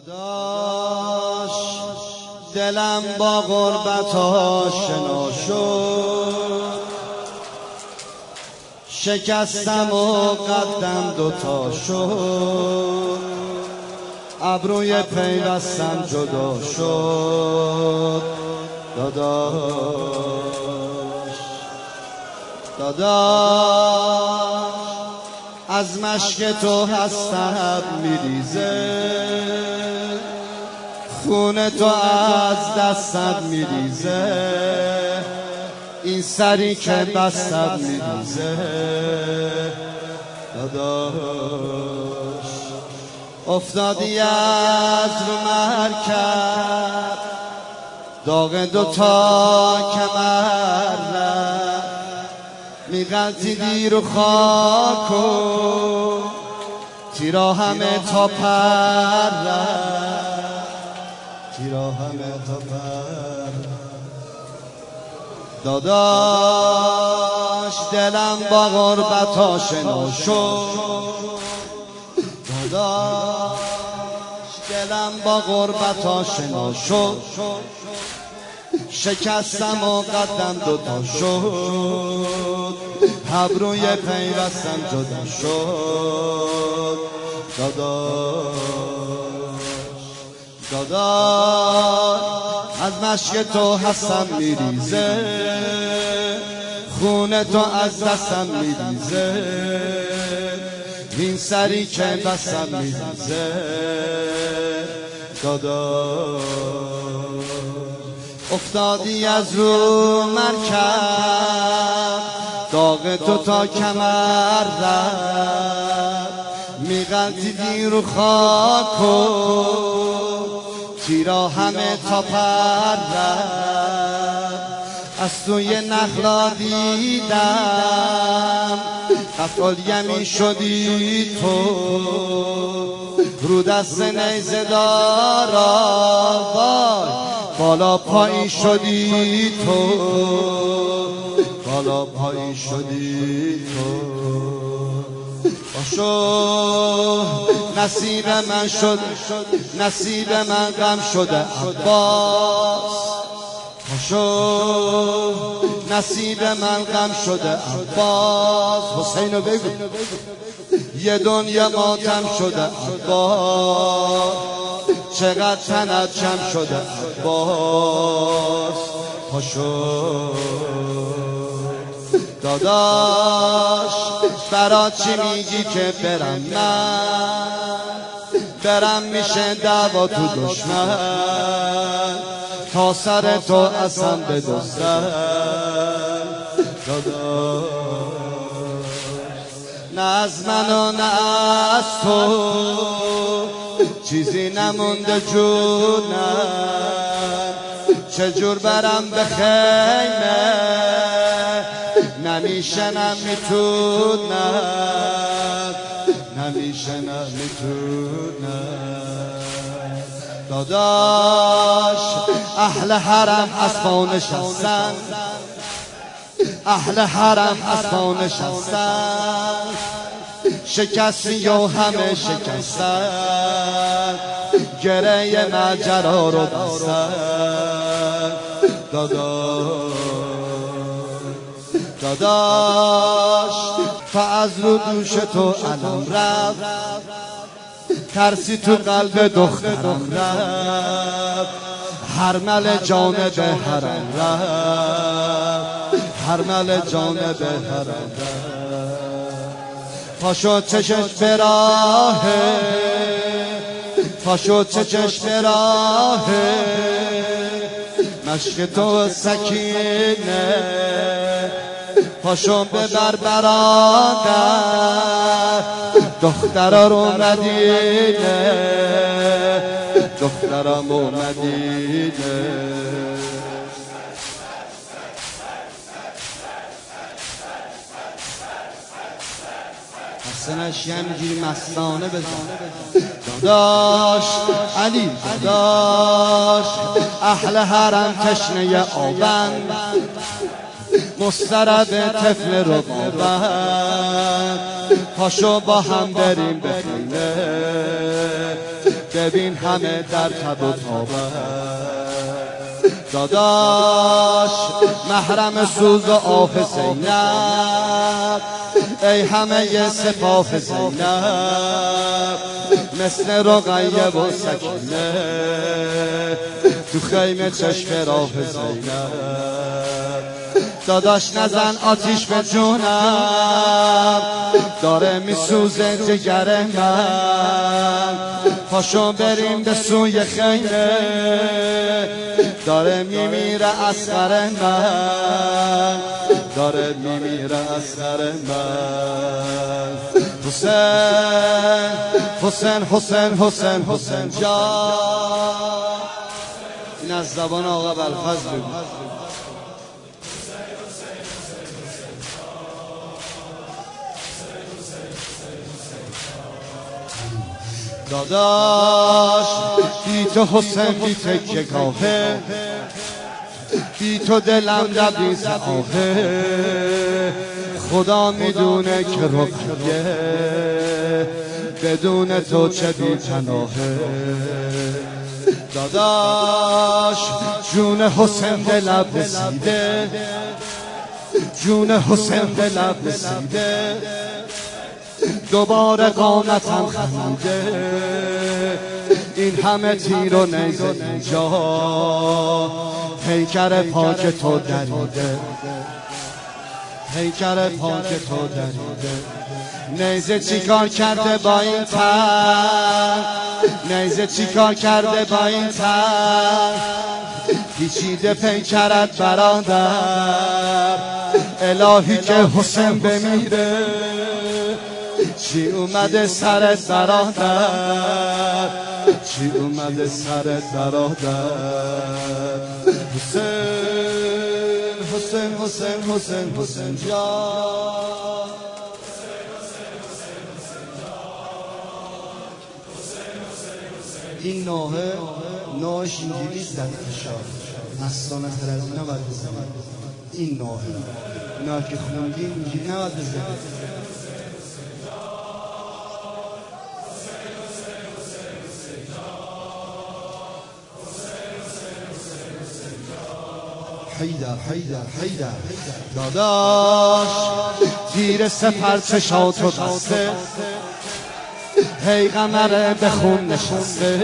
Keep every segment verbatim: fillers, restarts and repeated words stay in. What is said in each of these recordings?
داداش دلم با غربت آشنا شد، شکستم و قدم دوتا شد، ابروی پیوستم جدا شد. داداش داداش از مشک تو هستم میریزه، خون تو از دستم میریزه، این سری که بستم میریزه. داداش افتادی از رو مرکب، داغ دوتا کمر رفت، میغلطیدی رو خاک و تیرا همه تا پر رفت، تیرا همه تا پر. داداش دلم با غربت آشنا شد، داداش دلم با غربت آشنا شد، شکستم و قدم دوتا شد، ابروی پیوستم جدا شد. داداش داداش از مشک تو هستم میریزه، خون تو از دستم میریزه، این سری که بستم میریزه. داداش افتادی از رو مرکب، داغ تو تا کمر رفت، میغلطیدی رو خاک و تیرا همه تا پر رفت. از توی نخلا دیدم قفل یمی شدی تو، رو دست نیزه دارا وای بالا پایی شدی تو، بالا پایی شدی تو. باشو نصیب من شد، نصیب من غم شده عباس، باشو نصیب من غم شده عباس. حسینو بگو یه دنیا ماتم شده عباس، چقدر تنت جمع شده عباس. پاشو داداش برا چی میگی که برم من، برم میشه دعوا تو دشمن، تا سر تو اصلا بدزدن. داداش نه از من و نه از تو چیزی نمونده جونم، چجور برم به خیمه نمیشه نمیتونم، نمیشه نمیتونم. داداش اهل حرم اسبا نشستن، اهل حرم اسبا نشستن، شکستی و همه شکستن، گره ماجرا رو بستن. داداش داداش تا از رو دوش تو علم رفت، ترسی تو قلب دخترم رفت، حرمل جانب حرم رفت، حرمل جانب حرم رفت. پاشو چشش به راهه، پاشو چشش به راهه، مشک تو سکینه، پاشو ببر برادر دخترا رو مدینه، دخترم و مدینه. حسنش همینجوری مستانه بزن. داداش علی داداش اهل حرم تشنه آبند، مسترب طفل رو بابند، پاشو با هم بریم به خیمه، ببین همه در تب و تابند. داداش محرم سوز و آه زینب، ای همه سپاه زینب، مثل رقیه و سکینه تو خیمه چشم راه زینب. داداش نزن آتیش به جونم، داره میسوزه جگر من. پاشو بریم به سوی خیمه، داره میمیره اصغر من، داره میمیره اصغر من. حسین حسین حسین حسین حسین جان، این از زبان آقا بلفضل بود. داداش بی تو حسین بی تکه گاهه، بی تو دلم لبریز آهه. خدا میدونه که رقیه بدون تو چه بی پناهه. داداش جون حسین دلم رسیده، جون حسین دلم رسیده. دوباره قامتم خمیده، این همه تیر و نیزه اینجا. پیکر پاک تو دریده، پیکر پاک تو دریده. نیزه چی کار کرده با این تن، نیزه چی کار کرده با این تن. پیچیده پیکرت برادر، الهی که حسین بمیره. چی اومده سرت برادر، چی اومده سرت برادر. حسین حسین حسین حسین حسین جان، این نوحه نوحش اینجوری زد فشار مستانه تر از این نباید بزنید. این نوحه نوحه که خوندیم اینجوری نباید بزنید. حیدر حیدر حیدر داداش تیر سپر چشاتو بسته، هی قمره به خون نشسته.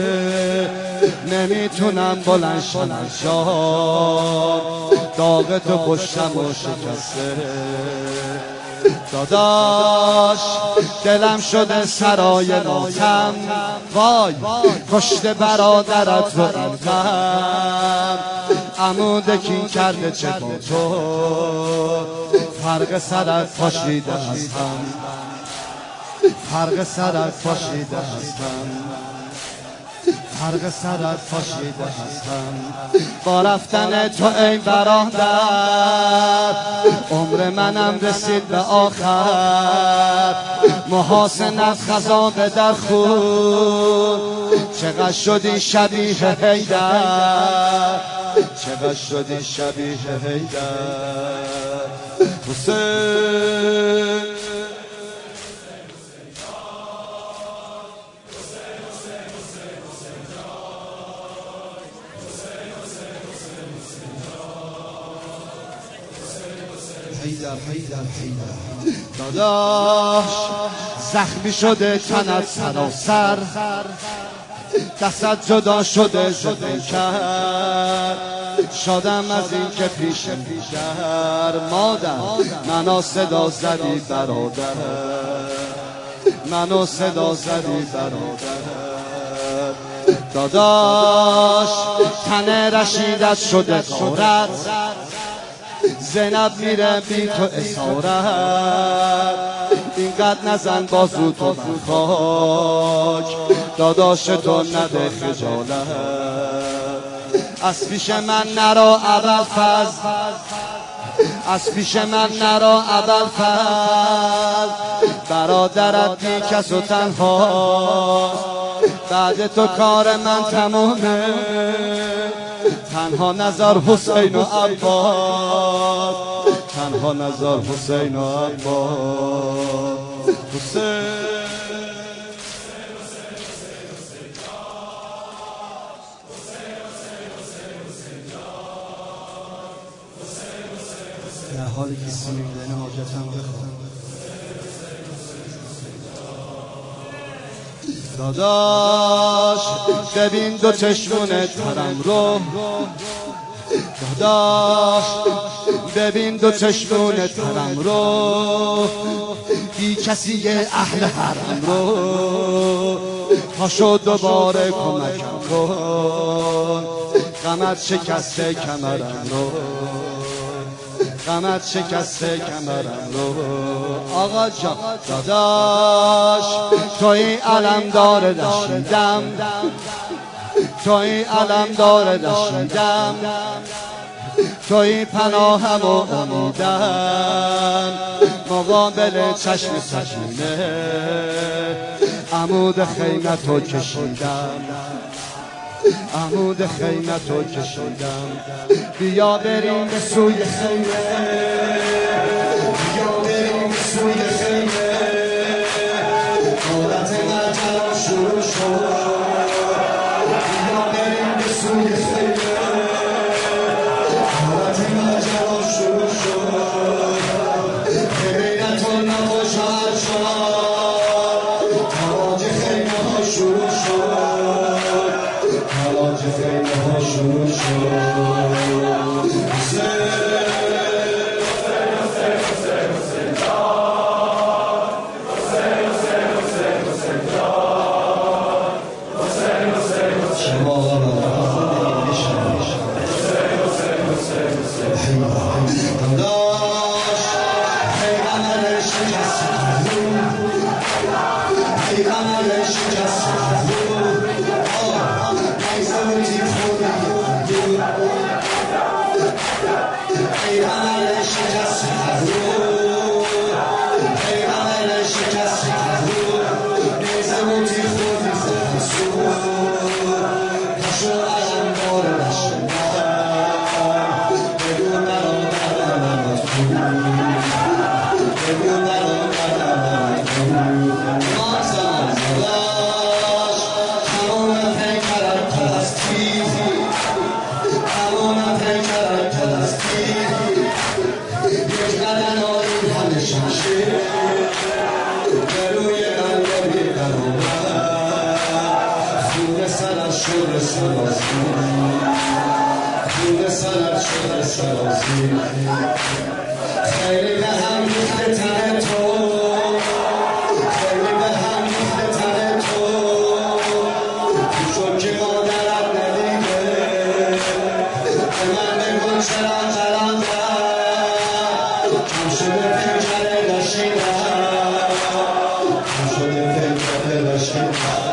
نمیتونم بلند شم شام، داغ تو پشتم و شکسته. داداش دلم شده سرای ماتم، وای کشته برادرت رو این غم. عمود کین کرده چه با تو، فرق سرت پاشیده از هم، فرق سرت پاشیده از هم، فرق سرت پاشیده از هم. با رفتن تو ای برادر، عمر منم رسید به آخر. محاسنت خزانه در خون، چقدر شدی شبیه حیدر، چقدر شدی شبیه حیدر. حسین حیدر حیدر حیدر داداش زخمی شده تنت سراسر، دستت جدا شده زده کرد. شادم از این که پیش پیشر مادر منو صدا زدی برادر، منو صدا زدی برادر. داداش تن رشیدت شده غارت، زینب میره بی تو اسارت. اینقدر نزن بازو تو خاک، داداش تو نده خجالت. از پیش من نرا ابوالفضل، از پیش من نرا ابوالفضل. برادرت بی کس و تنها، بعد تو کار من تمامه. تنها نظر حسین و عباس، تنها نظر حسین و عباس. حسین حالی که سیمی میدنه حاجتم بخوام. داداش ببین دو چشمون ترم رو، داداش ببین دو چشمون ترم رو، بی کسی اهل حرم رو، پاشو دوباره کمکم کن، غمت شکسته کمرم رو، غمت شکسته کمرم رو. آقا جان داداش توی علم داره دشیدم، توی علم داره دشیدم، توی پناهم و امیدم، مقابل چشم سکینه عمود خیمتو کشیدم، عمود خیمتو کشیدم. بیا بریم به سوی خیمه، بیا بریم به سوی خیمه، حالت ماجرا شروع شد. بیا بریم به سوی خیمه، حالت ماجرا شروع شد. غیرت و نباش هر شد، تاراج خیمه ها شروع شد، تاراج خیمه ها شروع شد. خیلی به هم ریخته تن تو، خیلی به هم ریخته تن تو، چون که مادرت ندیده به من بگو چرا قرار کم شده پیکره نشیدم، کم شده پیکره نشیدم.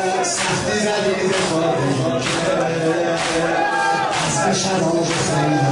شراب